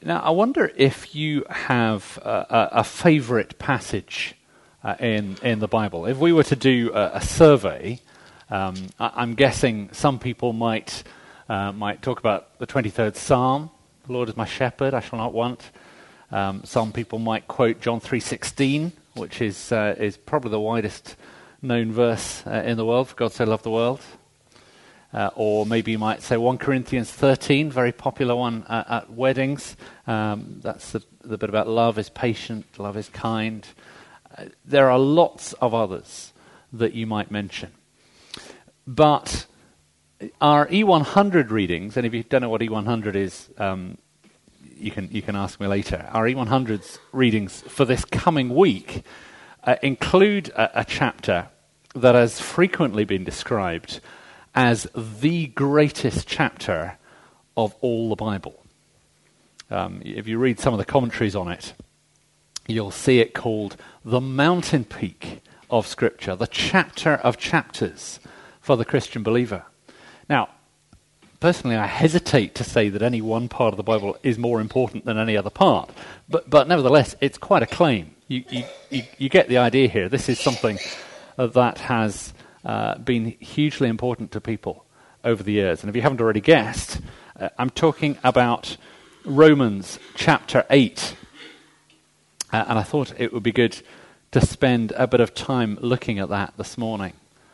Now, I wonder if you have a favourite passage in the Bible. If we were to do a survey, I'm guessing some people might talk about the 23rd Psalm, "The Lord is my shepherd, I shall not want." Some people might quote John 3:16, which is probably the widest known verse in the world, "For God so loved the world." Or maybe you might say 1 Corinthians 13, very popular one at weddings. That's the bit about love is patient, love is kind. There are lots of others that you might mention. But our E100 readings, and if you don't know what E100 is, you can ask me later. Our E100's readings for this coming week include a chapter that has frequently been described as the greatest chapter of all the Bible. If you read some of the commentaries on it, you'll see it called the mountain peak of Scripture, the chapter of chapters for the Christian believer. Now, personally, I hesitate to say that any one part of the Bible is more important than any other part, but nevertheless, it's quite a claim. You get the idea here. This is something that has been hugely important to people over the years. And if you haven't already guessed, I'm talking about Romans chapter 8. And I thought it would be good to spend a bit of time looking at that this morning.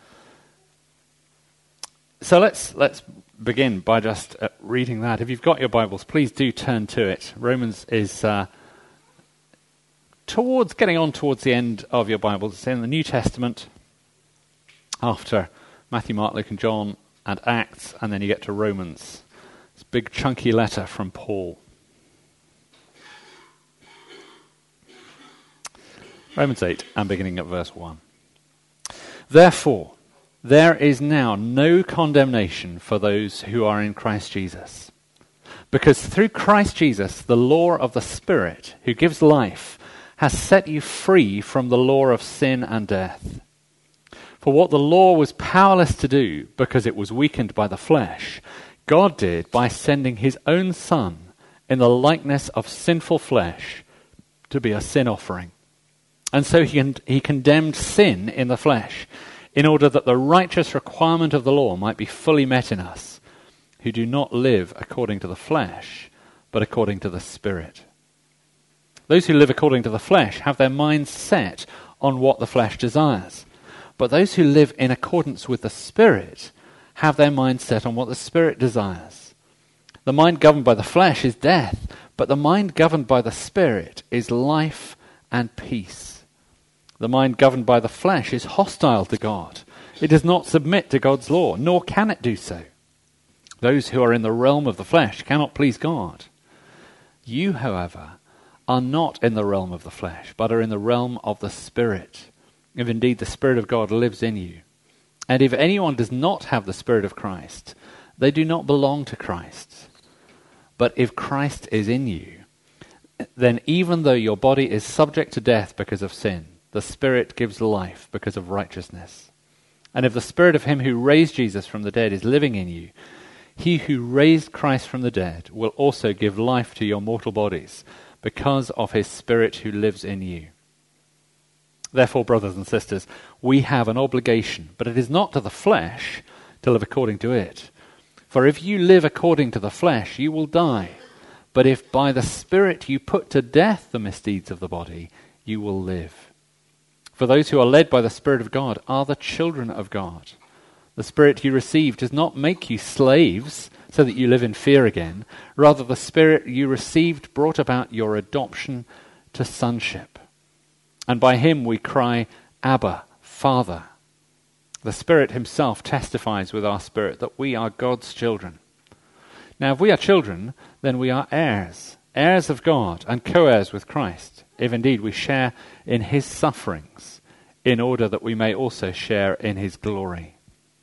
So let's begin by just reading that. If you've got your Bibles, please do turn to it. Romans is getting on towards the end of your Bibles. It's in the New Testament, after Matthew, Mark, Luke and John and Acts, and then you get to Romans. It's a big chunky letter from Paul. Romans 8, and beginning at verse 1. Therefore, there is now no condemnation for those who are in Christ Jesus. Because through Christ Jesus, the law of the Spirit, who gives life, has set you free from the law of sin and death. For what the law was powerless to do, because it was weakened by the flesh, God did by sending his own Son in the likeness of sinful flesh to be a sin offering. And so he condemned sin in the flesh, in order that the righteous requirement of the law might be fully met in us, who do not live according to the flesh, but according to the Spirit. Those who live according to the flesh have their minds set on what the flesh desires. But those who live in accordance with the Spirit have their mind set on what the Spirit desires. The mind governed by the flesh is death, but the mind governed by the Spirit is life and peace. The mind governed by the flesh is hostile to God. It does not submit to God's law, nor can it do so. Those who are in the realm of the flesh cannot please God. You, however, are not in the realm of the flesh, but are in the realm of the Spirit, if indeed the Spirit of God lives in you. And if anyone does not have the Spirit of Christ, they do not belong to Christ. But if Christ is in you, then even though your body is subject to death because of sin, the Spirit gives life because of righteousness. And if the Spirit of him who raised Jesus from the dead is living in you, he who raised Christ from the dead will also give life to your mortal bodies because of his Spirit who lives in you. Therefore, brothers and sisters, we have an obligation, but it is not to the flesh to live according to it. For if you live according to the flesh, you will die. But if by the Spirit you put to death the misdeeds of the body, you will live. For those who are led by the Spirit of God are the children of God. The Spirit you received does not make you slaves so that you live in fear again. Rather, the Spirit you received brought about your adoption to sonship. And by him we cry, Abba, Father. The Spirit himself testifies with our spirit that we are God's children. Now if we are children, then we are heirs, heirs of God and co-heirs with Christ, if indeed we share in his sufferings, in order that we may also share in his glory.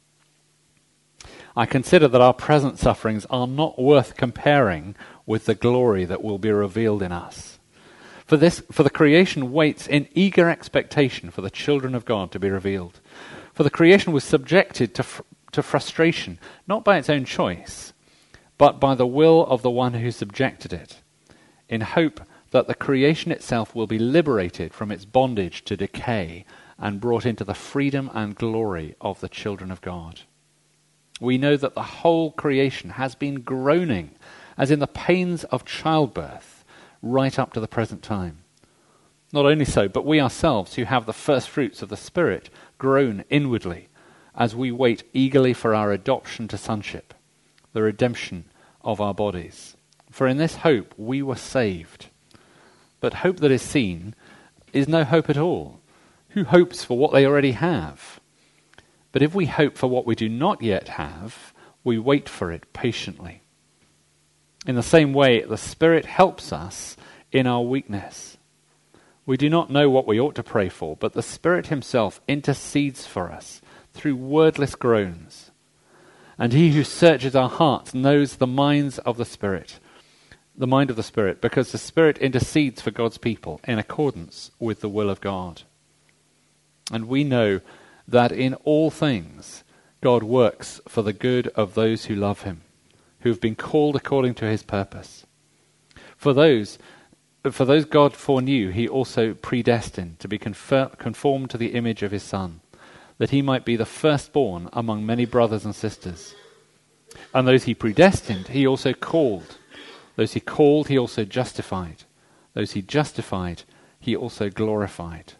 I consider that our present sufferings are not worth comparing with the glory that will be revealed in us. For the creation waits in eager expectation for the children of God to be revealed. For the creation was subjected to frustration, not by its own choice, but by the will of the one who subjected it, in hope that the creation itself will be liberated from its bondage to decay and brought into the freedom and glory of the children of God. We know that the whole creation has been groaning, as in the pains of childbirth, right up to the present time. Not only so, but we ourselves, who have the first fruits of the Spirit, groan inwardly, as we wait eagerly for our adoption to sonship, the redemption of our bodies. For in this hope we were saved. But hope that is seen is no hope at all. Who hopes for what they already have? But if we hope for what we do not yet have, we wait for it patiently. In the same way, the Spirit helps us in our weakness. We do not know what we ought to pray for, but the Spirit himself intercedes for us through wordless groans. And he who searches our hearts knows the mind of the Spirit, because the Spirit intercedes for God's people in accordance with the will of God. And we know that in all things God works for the good of those who love him, who have been called according to his purpose. For those God foreknew, he also predestined to be conformed to the image of his Son, that he might be the firstborn among many brothers and sisters. And those he predestined, he also called. Those he called, he also justified. Those he justified, he also glorified.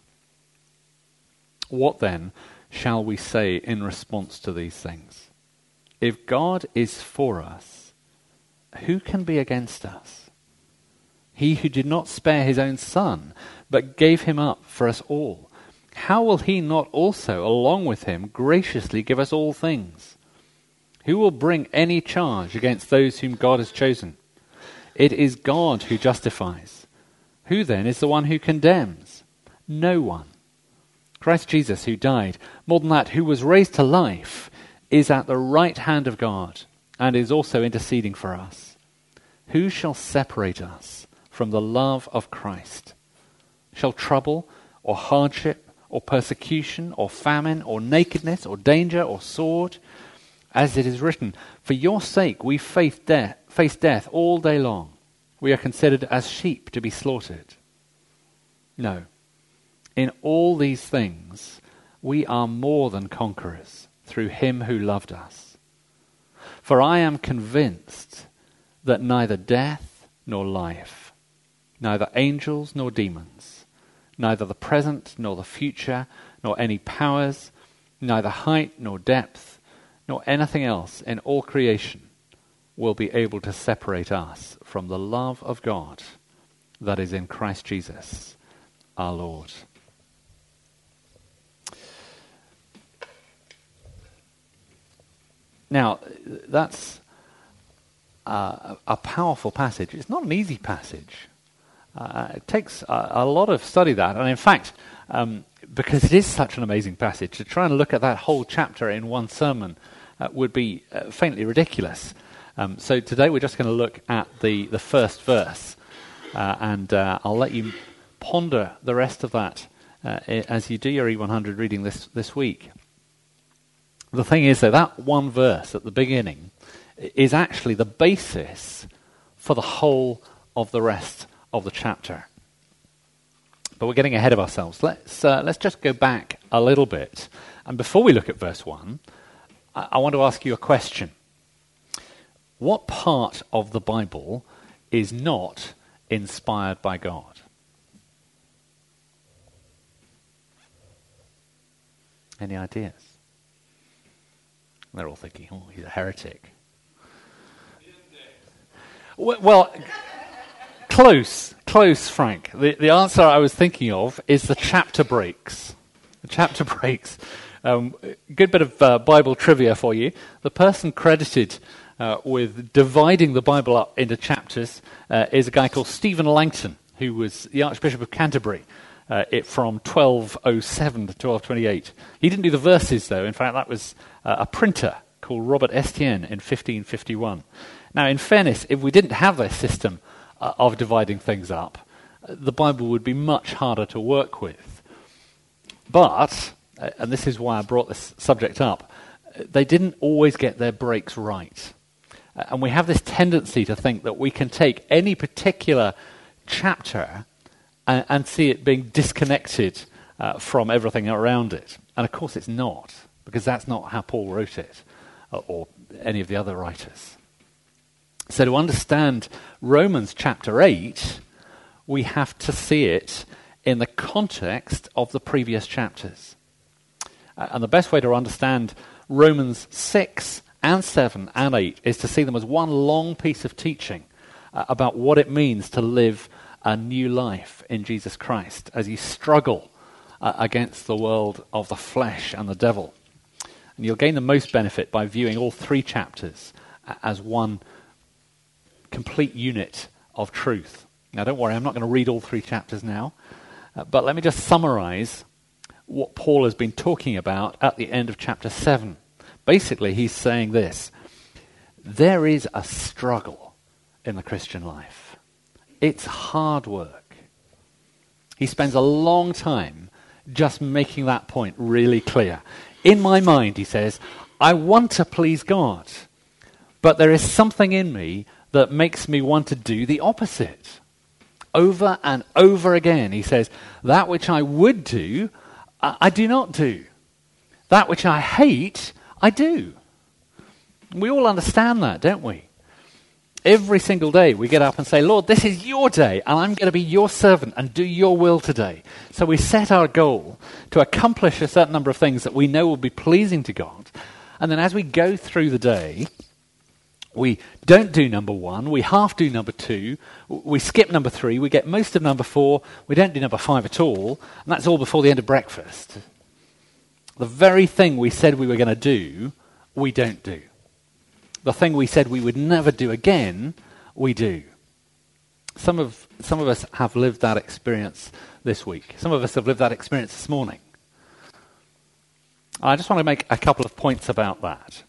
What then shall we say in response to these things? If God is for us, who can be against us? He who did not spare his own Son, but gave him up for us all, how will he not also, along with him, graciously give us all things? Who will bring any charge against those whom God has chosen? It is God who justifies. Who then is the one who condemns? No one. Christ Jesus, who died, more than that, who was raised to life, is at the right hand of God and is also interceding for us. Who shall separate us from the love of Christ? Shall trouble or hardship or persecution or famine or nakedness or danger or sword? As it is written, for your sake we face death all day long. We are considered as sheep to be slaughtered. No. In all these things we are more than conquerors through him who loved us. For I am convinced that neither death nor life, neither angels nor demons, neither the present nor the future, nor any powers, neither height nor depth, nor anything else in all creation will be able to separate us from the love of God that is in Christ Jesus, our Lord. Now, that's a powerful passage. It's not an easy passage. It takes a lot of study, that. And in fact, because it is such an amazing passage, to try and look at that whole chapter in one sermon would be faintly ridiculous. So today we're just going to look at the first verse. And I'll let you ponder the rest of that as you do your E100 reading this week. The thing is, though, that one verse at the beginning is actually the basis for the whole of the rest of the chapter. But we're getting ahead of ourselves. Let's just go back a little bit. And before we look at verse 1, I want to ask you a question. What part of the Bible is not inspired by God? Any ideas? They're all thinking, oh, he's a heretic. Well, close, Frank. The answer I was thinking of is the chapter breaks. The chapter breaks. Good bit of Bible trivia for you. The person credited with dividing the Bible up into chapters is a guy called Stephen Langton, who was the Archbishop of Canterbury from 1207 to 1228. He didn't do the verses, though. In fact, that was a printer called Robert Estienne in 1551. Now, in fairness, if we didn't have this system of dividing things up, the Bible would be much harder to work with. But, and this is why I brought this subject up, they didn't always get their breaks right. And we have this tendency to think that we can take any particular chapter and see it being disconnected from everything around it. And of course it's not, because that's not how Paul wrote it, or any of the other writers. So to understand Romans chapter 8, we have to see it in the context of the previous chapters. And the best way to understand Romans 6 and 7 and 8 is to see them as one long piece of teaching about what it means to live a new life in Jesus Christ as you struggle against the world of the flesh and the devil. And you'll gain the most benefit by viewing all three chapters as one complete unit of truth. Now don't worry, I'm not going to read all three chapters now, but let me just summarize what Paul has been talking about at the end of chapter 7. Basically, he's saying this: there is a struggle in the Christian life. It's hard work. He spends a long time just making that point really clear. In my mind, he says, I want to please God, but there is something in me that makes me want to do the opposite. Over and over again, he says, that which I would do, I do not do. That which I hate, I do. We all understand that, don't we? Every single day we get up and say, Lord, this is your day, and I'm going to be your servant and do your will today. So we set our goal to accomplish a certain number of things that we know will be pleasing to God. And then as we go through the day, we don't do number 1, we half do number 2, we skip number 3, we get most of number 4, we don't do number 5 at all, and that's all before the end of breakfast. The very thing we said we were going to do, we don't do. The thing we said we would never do again, we do. Some of us have lived that experience this week. Some of us have lived that experience this morning. I just want to make a couple of points about that.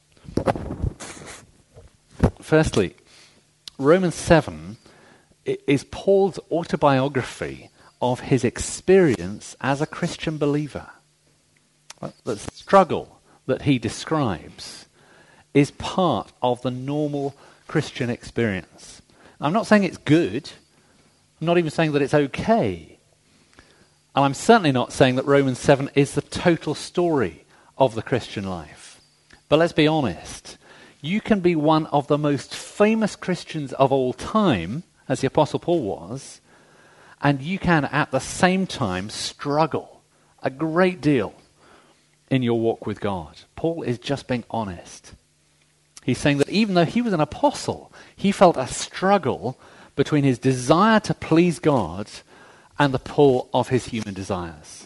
Firstly, Romans 7 is Paul's autobiography of his experience as a Christian believer. The struggle that he describes is part of the normal Christian experience. I'm not saying it's good. I'm not even saying that it's okay. And I'm certainly not saying that Romans 7 is the total story of the Christian life. But let's be honest. You can be one of the most famous Christians of all time, as the Apostle Paul was, and you can at the same time struggle a great deal in your walk with God. Paul is just being honest. He's saying that even though he was an apostle, he felt a struggle between his desire to please God and the pull of his human desires.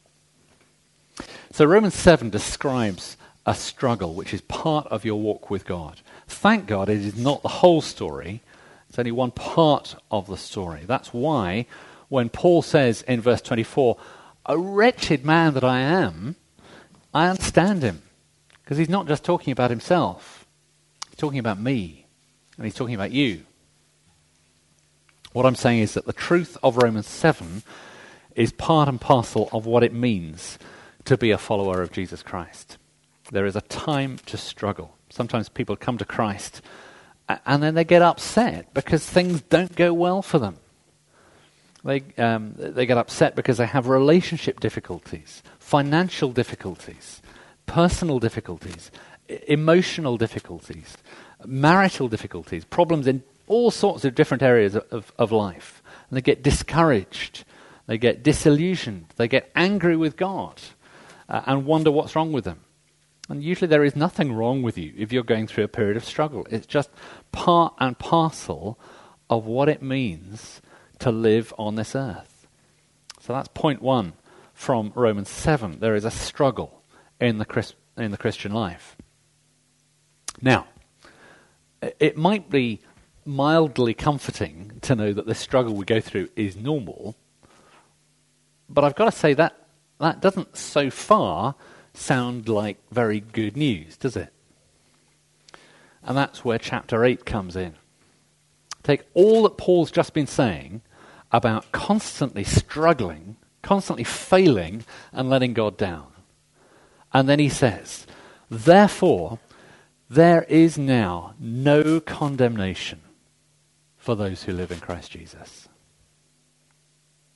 So Romans 7 describes a struggle which is part of your walk with God. Thank God it is not the whole story. It's only one part of the story. That's why when Paul says in verse 24, a wretched man that I am, I understand him. Because he's not just talking about himself. He's talking about me, and he's talking about you. What I'm saying is that the truth of Romans 7 is part and parcel of what it means to be a follower of Jesus Christ. There is a time to struggle. Sometimes people come to Christ, and then they get upset because things don't go well for them. They get upset because they have relationship difficulties, financial difficulties, personal difficulties, emotional difficulties, marital difficulties, problems in all sorts of different areas of life. And they get discouraged, they get disillusioned, they get angry with God and wonder what's wrong with them. And usually there is nothing wrong with you if you're going through a period of struggle. It's just part and parcel of what it means to live on this earth. So that's point 1 from Romans 7. There is a struggle in the Christian life. Now, it might be mildly comforting to know that this struggle we go through is normal, but I've got to say that doesn't so far sound like very good news, does it? And that's where chapter 8 comes in. Take all that Paul's just been saying about constantly struggling, constantly failing, and letting God down. And then he says, therefore, there is now no condemnation for those who live in Christ Jesus.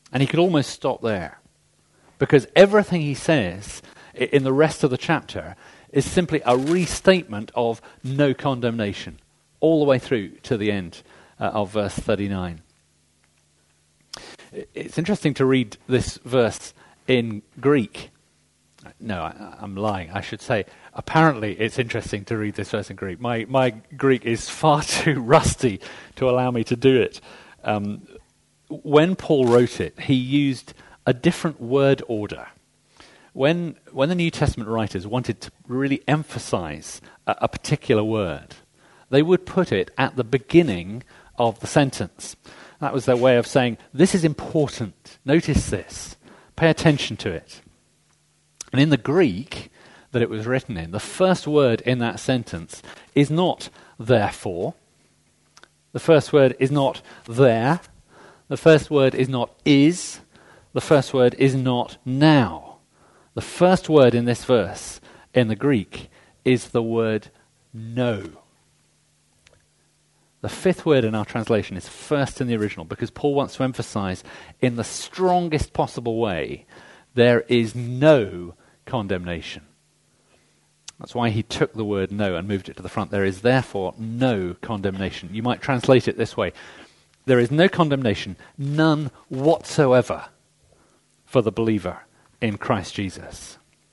And he could almost stop there, because everything he says in the rest of the chapter is simply a restatement of no condemnation, all the way through to the end of verse 39. It's interesting to read this verse in Greek. No, I'm lying. I should say, apparently it's interesting to read this verse in Greek. My Greek is far too rusty to allow me to do it. When Paul wrote it, he used a different word order. When the New Testament writers wanted to really emphasize a particular word, they would put it at the beginning of the sentence. That was their way of saying, this is important. Notice this. Pay attention to it. And in the Greek that it was written in, the first word in that sentence is not therefore. The first word is not there. The first word is not is. The first word is not now. The first word in this verse in the Greek is the word no. The fifth word in our translation is first in the original, because Paul wants to emphasize in the strongest possible way there is no condemnation. That's why he took the word no and moved it to the front. There is therefore no condemnation. You might translate it this way. There is no condemnation, none whatsoever, for the believer in Christ Jesus.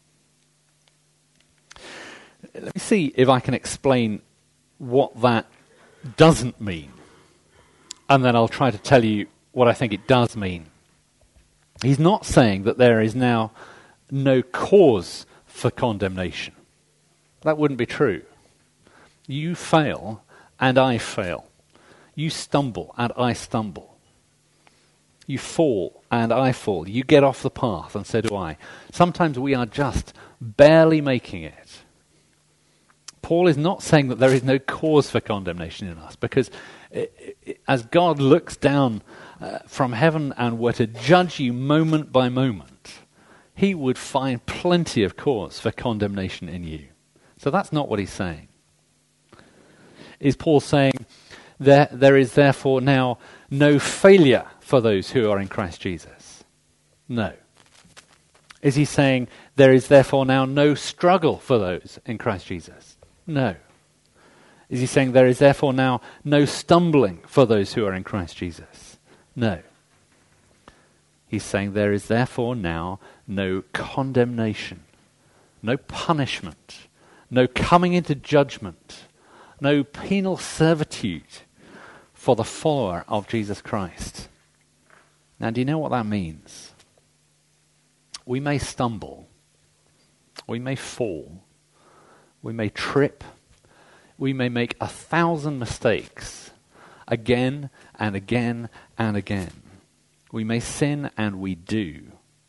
Let me see if I can explain what that doesn't mean, and then I'll try to tell you what I think it does mean. He's not saying that there is now no cause for condemnation. That wouldn't be true. You fail, and I fail. You stumble, and I stumble. You fall, and I fall. You get off the path, and so do I. Sometimes we are just barely making it. Paul is not saying that there is no cause for condemnation in us, because as God looks down from heaven and were to judge you moment by moment, he would find plenty of cause for condemnation in you. So that's not what he's saying. Is Paul saying there is therefore now no failure for those who are in Christ Jesus? No. Is he saying there is therefore now no struggle for those in Christ Jesus? No. Is he saying there is therefore now no stumbling for those who are in Christ Jesus? No. He's saying there is therefore now no condemnation, no punishment, no coming into judgment, no penal servitude for the follower of Jesus Christ. Now, do you know what that means? We may stumble, we may fall, we may trip, we may make 1,000 mistakes again and again and again. We may sin, and we do.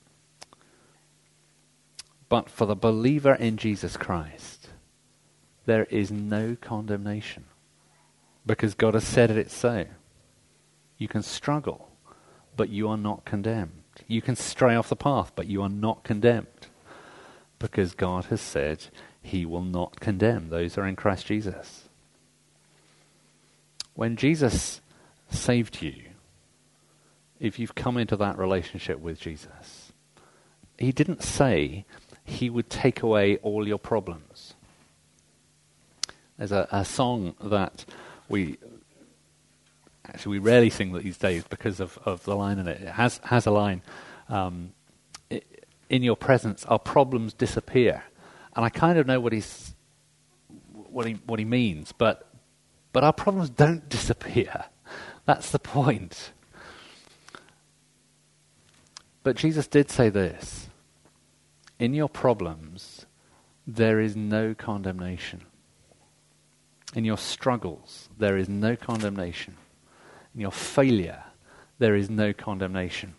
But for the believer in Jesus Christ, there is no condemnation, because God has said it so. You can struggle, but you are not condemned. You can stray off the path, but you are not condemned, because God has said he will not condemn those who are in Christ Jesus. When Jesus saved you, if you've come into that relationship with Jesus, he didn't say he would take away all your problems. There's a song that we rarely sing these days because of the line in it. It has a line, in your presence our problems disappear. And I kind of know what he means, but our problems don't disappear. That's the point. But Jesus did say this: in your problems, there is no condemnation. In your struggles, there is no condemnation. In your failure, there is no condemnation.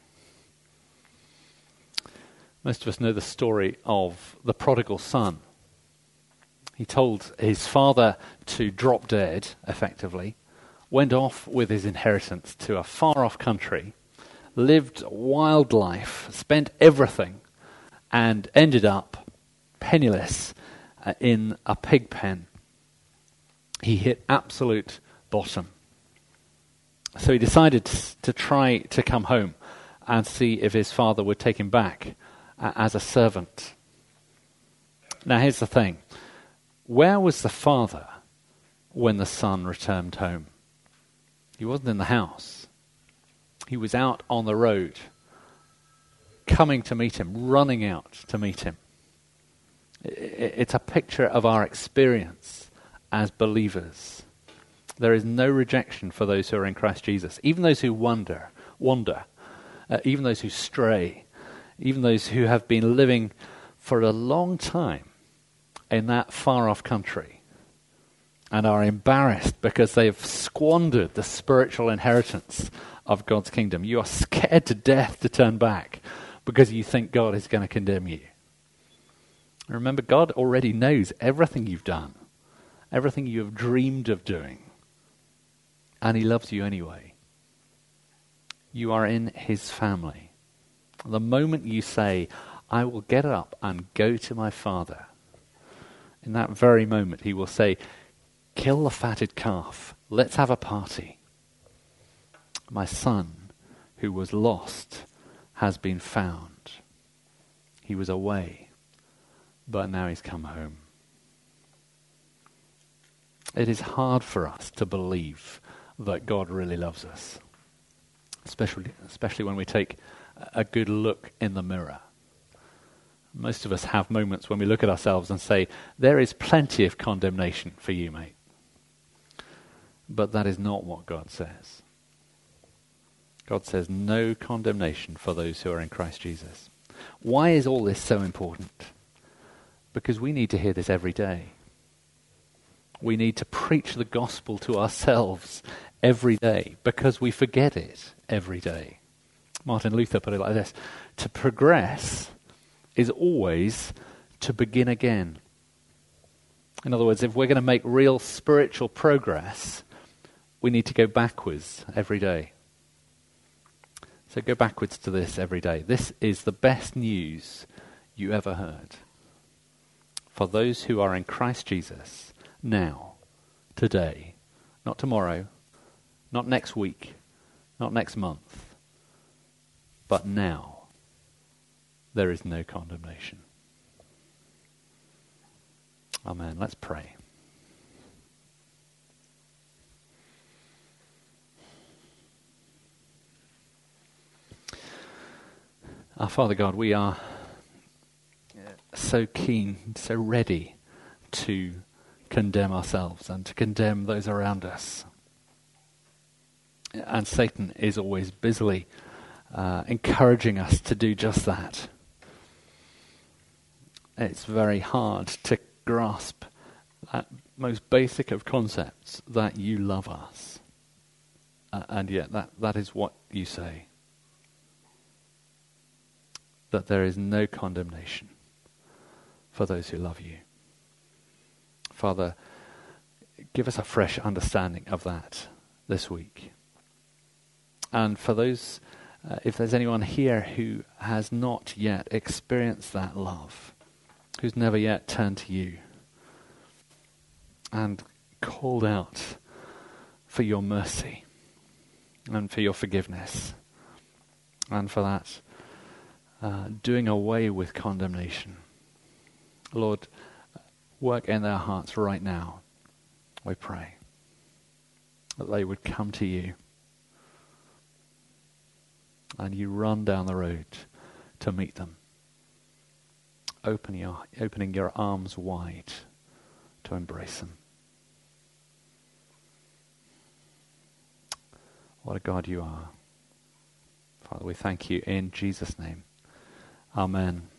Most of us know the story of the prodigal son. He told his father to drop dead, effectively, went off with his inheritance to a far-off country, lived a wild life, spent everything, and ended up penniless in a pig pen. He hit absolute bottom. So he decided to try to come home. and see if his father would take him back as a servant. Now here's the thing. Where was the father when the son returned home? He wasn't in the house. He was out on the road, coming to meet him, running out to meet him. It's a picture of our experience as believers. There is no rejection for those who are in Christ Jesus. Even those who wander, even those who stray, even those who have been living for a long time in that far-off country and are embarrassed because they've squandered the spiritual inheritance of God's kingdom. You are scared to death to turn back because you think God is going to condemn you. Remember, God already knows everything you've done, everything you have dreamed of doing, and he loves you anyway. You are in his family. The moment you say, I will get up and go to my father, in that very moment he will say, kill the fatted calf, let's have a party. My son, who was lost, has been found. He was away, but now he's come home. It is hard for us to believe that God really loves us, especially when we take a good look in the mirror. Most of us have moments when we look at ourselves and say, there is plenty of condemnation for you, mate. But that is not what God says. God says no condemnation for those who are in Christ Jesus. Why is all this so important? Because we need to hear this every day. We need to preach the gospel to ourselves every day because we forget it every day. Martin Luther put it like this: to progress is always to begin again. In other words, if we're going to make real spiritual progress, we need to go backwards every day. So go backwards to this every day. This is the best news you ever heard. For those who are in Christ Jesus, now, today, not tomorrow, not next week, not next month, but now, there is no condemnation. Amen. Let's pray. Our Father God, we are so keen, so ready to condemn ourselves and to condemn those around us. And Satan is always busily encouraging us to do just that. It's very hard to grasp that most basic of concepts, that you love us. And yet that is what you say. That there is no condemnation for those who love you. Father, give us a fresh understanding of that this week. And for those, if there's anyone here who has not yet experienced that love, who's never yet turned to you and called out for your mercy and for your forgiveness and for that doing away with condemnation. Lord, work in their hearts right now, we pray, that they would come to you and you run down the road to meet them, opening your arms wide to embrace them. What a God you are. Father, we thank you in Jesus' name. Amen.